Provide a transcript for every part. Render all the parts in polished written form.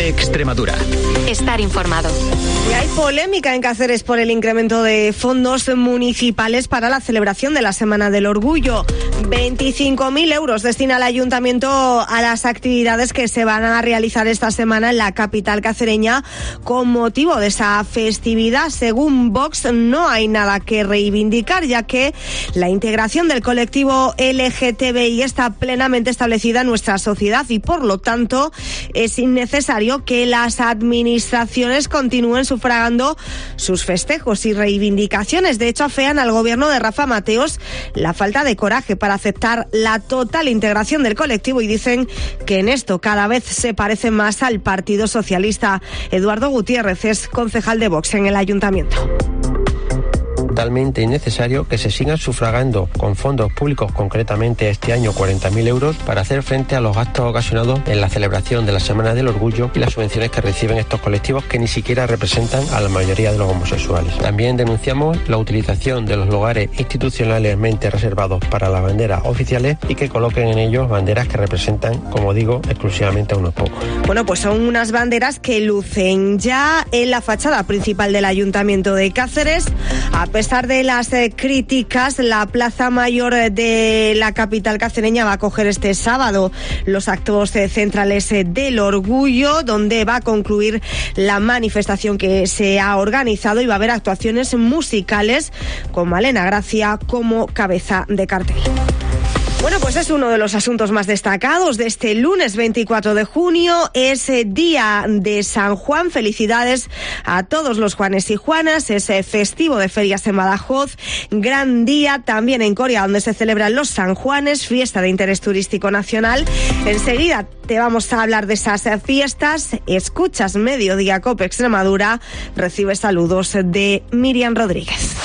Cope Extremadura. Estar informado. Y hay polémica en Cáceres por el incremento de fondos municipales para la celebración de la Semana del Orgullo. 25.000 euros destina el ayuntamiento a las actividades que se van a realizar esta semana en la capital cacereña con motivo de esa festividad. Según Vox, no hay nada que reivindicar, ya que la integración del colectivo LGTBI está plenamente establecida en nuestra sociedad y, por lo tanto, es innecesario que las administraciones continúen sufragando sus festejos y reivindicaciones. De hecho, afean al gobierno de Rafa Mateos la falta de coraje para aceptar la total integración del colectivo y dicen que en esto cada vez se parece más al Partido Socialista. Eduardo Gutiérrez es concejal de Vox en el ayuntamiento. Totalmente innecesario que se sigan sufragando con fondos públicos, concretamente este año 40.000 euros, para hacer frente a los gastos ocasionados en la celebración de la Semana del Orgullo y las subvenciones que reciben estos colectivos que ni siquiera representan a la mayoría de los homosexuales. También denunciamos la utilización de los lugares institucionalmente reservados para las banderas oficiales y que coloquen en ellos banderas que representan, como digo, exclusivamente a unos pocos. Bueno, pues son unas banderas que lucen ya en la fachada principal del Ayuntamiento de Cáceres. A pesar de las críticas, la Plaza Mayor de la capital cacereña va a acoger este sábado los actos centrales del Orgullo, donde va a concluir la manifestación que se ha organizado y va a haber actuaciones musicales con Malena Gracia como cabeza de cartel. Bueno, pues es uno de los asuntos más destacados de este lunes 24 de junio. Es Día de San Juan. Felicidades a todos los Juanes y Juanas. Es festivo de ferias en Badajoz. Gran día también en Coria, donde se celebran los San Juanes, fiesta de interés turístico nacional. Enseguida te vamos a hablar de esas fiestas. Escuchas Mediodía Cope Extremadura. Recibe saludos de Miriam Rodríguez.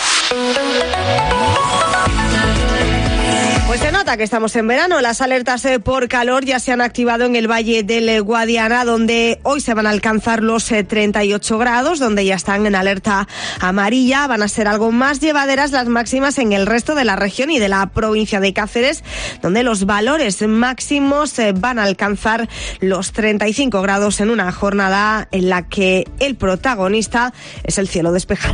Pues se nota que estamos en verano. Las alertas por calor ya se han activado en el Valle del Guadiana, donde hoy se van a alcanzar los 38 grados, donde ya están en alerta amarilla. Van a ser algo más llevaderas las máximas en el resto de la región y de la provincia de Cáceres, donde los valores máximos van a alcanzar los 35 grados en una jornada en la que el protagonista es el cielo despejado.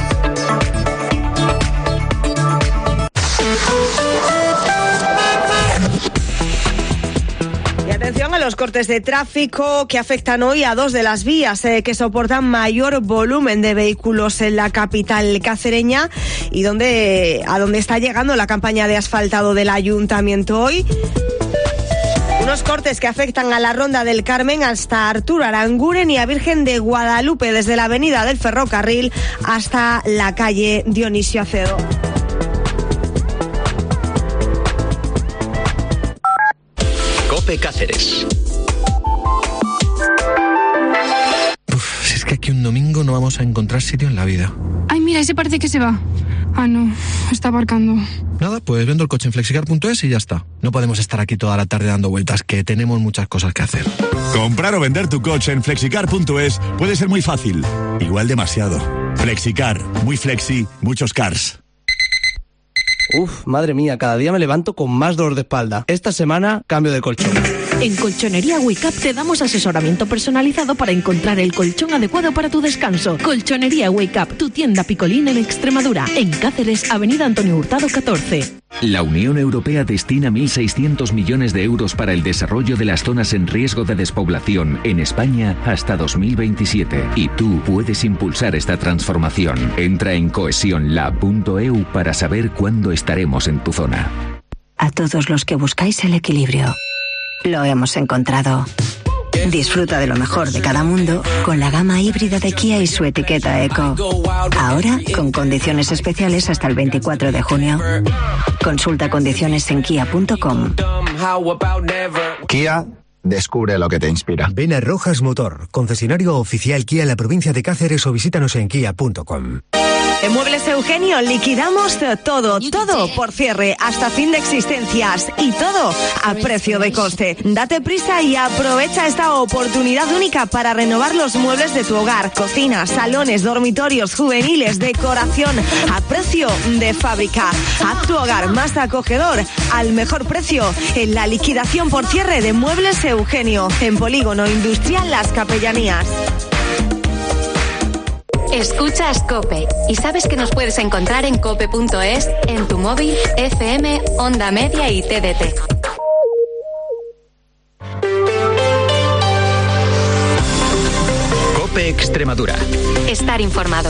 Atención a los cortes de tráfico que afectan hoy a dos de las vías que soportan mayor volumen de vehículos en la capital cacereña y a donde está llegando la campaña de asfaltado del ayuntamiento hoy. Unos cortes que afectan a la Ronda del Carmen hasta Arturo Aranguren y a Virgen de Guadalupe, desde la avenida del Ferrocarril hasta la calle Dionisio Acedo. Cope Cáceres. Si es que aquí un domingo no vamos a encontrar sitio en la vida. Ay, mira, ese parece que se va. Ah, no, está aparcando. Nada, pues vendo el coche en flexicar.es y ya está. No podemos estar aquí toda la tarde dando vueltas, que tenemos muchas cosas que hacer. Comprar o vender tu coche en flexicar.es puede ser muy fácil. Igual demasiado. Flexicar, muy flexi, muchos cars. Uf, madre mía, cada día me levanto con más dolor de espalda. Esta semana, cambio de colchón. En Colchonería Wake Up te damos asesoramiento personalizado para encontrar el colchón adecuado para tu descanso. Colchonería Wake Up, tu tienda Picolín en Extremadura. En Cáceres, Avenida Antonio Hurtado 14. La Unión Europea destina 1.600 millones de euros para el desarrollo de las zonas en riesgo de despoblación en España hasta 2027. Y tú puedes impulsar esta transformación. Entra en cohesionlab.eu para saber cuándo estaremos en tu zona. A todos los que buscáis el equilibrio, lo hemos encontrado. Disfruta de lo mejor de cada mundo con la gama híbrida de Kia y su etiqueta Eco. Ahora con condiciones especiales hasta el 24 de junio. Consulta condiciones en kia.com. Kia, descubre lo que te inspira. Ven a Rojas Motor, concesionario oficial Kia en la provincia de Cáceres, o visítanos en kia.com. En Muebles Eugenio liquidamos todo por cierre, hasta fin de existencias y todo a precio de coste. Date prisa y aprovecha esta oportunidad única para renovar los muebles de tu hogar, cocinas, salones, dormitorios, juveniles, decoración a precio de fábrica. Haz tu hogar más acogedor al mejor precio en la liquidación por cierre de Muebles Eugenio. Eugenio, en Polígono Industrial Las Capellanías. Escuchas COPE y sabes que nos puedes encontrar en cope.es, en tu móvil, FM, Onda Media y TDT. COPE Extremadura. Estar informado.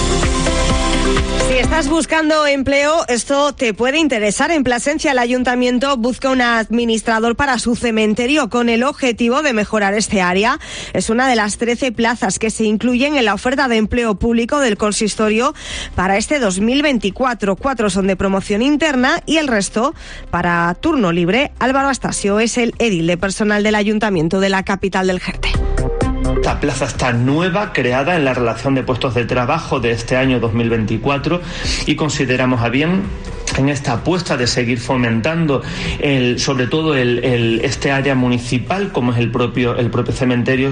Si estás buscando empleo, esto te puede interesar. En Plasencia, el ayuntamiento busca un administrador para su cementerio con el objetivo de mejorar este área. Es una de las 13 plazas que se incluyen en la oferta de empleo público del consistorio para este 2024. 4 son de promoción interna y el resto para turno libre. Álvaro Astasio es el edil de personal del ayuntamiento de la capital del Jerte. Esta plaza está nueva, creada en la relación de puestos de trabajo de este año 2024 y consideramos a bien en esta apuesta de seguir fomentando sobre todo este área municipal como es el propio cementerio.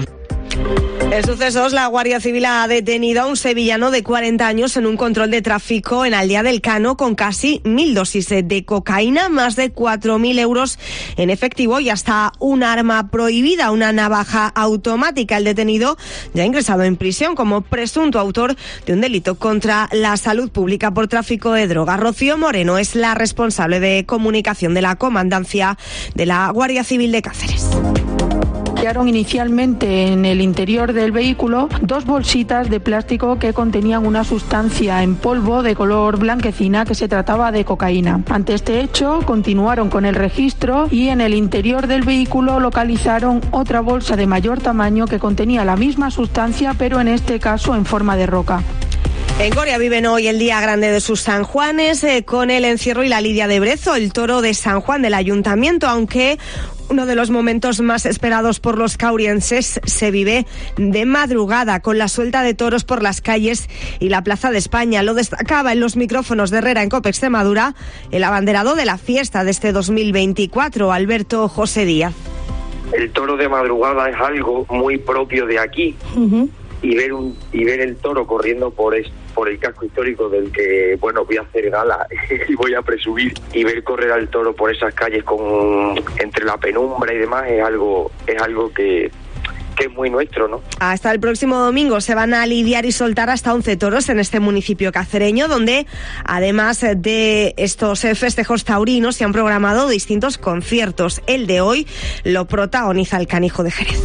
En sucesos, la Guardia Civil ha detenido a un sevillano de 40 años en un control de tráfico en Aldea del Cano con casi 1.000 dosis de cocaína, más de 4.000 euros en efectivo y hasta un arma prohibida, una navaja automática. El detenido ya ha ingresado en prisión como presunto autor de un delito contra la salud pública por tráfico de drogas. Rocío Moreno es la responsable de comunicación de la Comandancia de la Guardia Civil de Cáceres. Hallaron inicialmente en el interior del vehículo 2 bolsitas de plástico que contenían una sustancia en polvo de color blanquecina que se trataba de cocaína. Ante este hecho, continuaron con el registro y en el interior del vehículo localizaron otra bolsa de mayor tamaño que contenía la misma sustancia, pero en este caso en forma de roca. En Coria viven hoy el día grande de sus San Juanes con el encierro y la lidia de Brezo, el toro de San Juan del ayuntamiento, aunque uno de los momentos más esperados por los caurienses se vive de madrugada con la suelta de toros por las calles y la Plaza de España. Lo destacaba en los micrófonos de Herrera en COPE Extremadura el abanderado de la fiesta de este 2024, Alberto José Díaz. El toro de madrugada es algo muy propio de aquí. Y ver el toro corriendo por el casco histórico del que, bueno, voy a hacer gala y voy a presumir, y ver correr al toro por esas calles entre la penumbra y demás es algo que es muy nuestro, ¿no? Hasta el próximo domingo se van a lidiar y soltar hasta 11 toros en este municipio cacereño, donde además de estos festejos taurinos se han programado distintos conciertos. El de hoy lo protagoniza el Canijo de Jerez.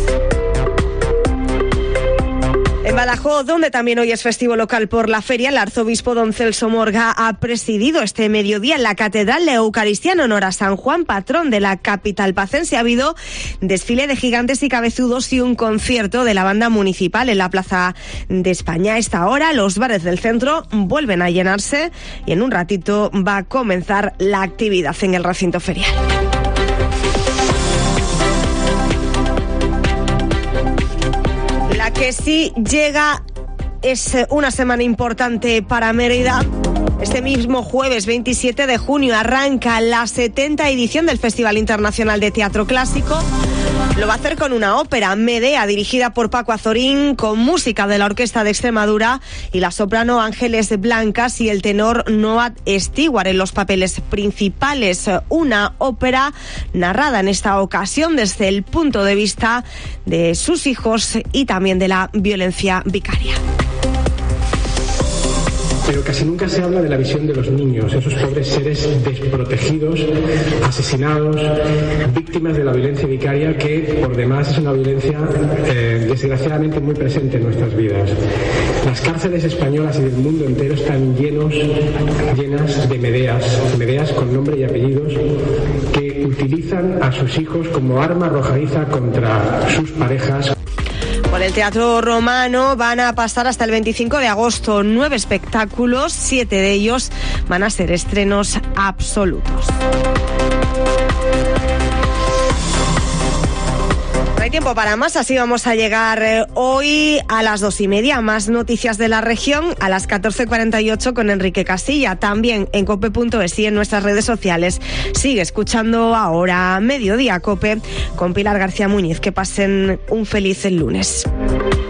En Badajoz, donde también hoy es festivo local por la feria, el arzobispo don Celso Morga ha presidido este mediodía en la Catedral de Eucaristía en honor a San Juan, patrón de la capital pacense. Ha habido desfile de gigantes y cabezudos y un concierto de la banda municipal en la Plaza de España. A esta hora los bares del centro vuelven a llenarse y en un ratito va a comenzar la actividad en el recinto ferial. Que sí llega es una semana importante para Mérida. Este mismo jueves 27 de junio arranca la 70ª edición del Festival Internacional de Teatro Clásico. Lo va a hacer con una ópera, Medea, dirigida por Paco Azorín, con música de la Orquesta de Extremadura y la soprano Ángeles Blancas y el tenor Noah Stewart en los papeles principales. Una ópera narrada en esta ocasión desde el punto de vista de sus hijos y también de la violencia vicaria. Pero casi nunca se habla de la visión de los niños, esos pobres seres desprotegidos, asesinados, víctimas de la violencia vicaria, que por demás es una violencia desgraciadamente muy presente en nuestras vidas. Las cárceles españolas y del mundo entero están llenas de medeas con nombre y apellidos, que utilizan a sus hijos como arma arrojadiza contra sus parejas. Por el Teatro Romano van a pasar hasta el 25 de agosto 9 espectáculos, 7 de ellos van a ser estrenos absolutos. No hay tiempo para más, así vamos a llegar hoy a las 2:30. Más noticias de la región a las 14:48 con Enrique Castilla. También en cope.es y en nuestras redes sociales. Sigue escuchando ahora Mediodía Cope con Pilar García Muñiz. Que pasen un feliz lunes.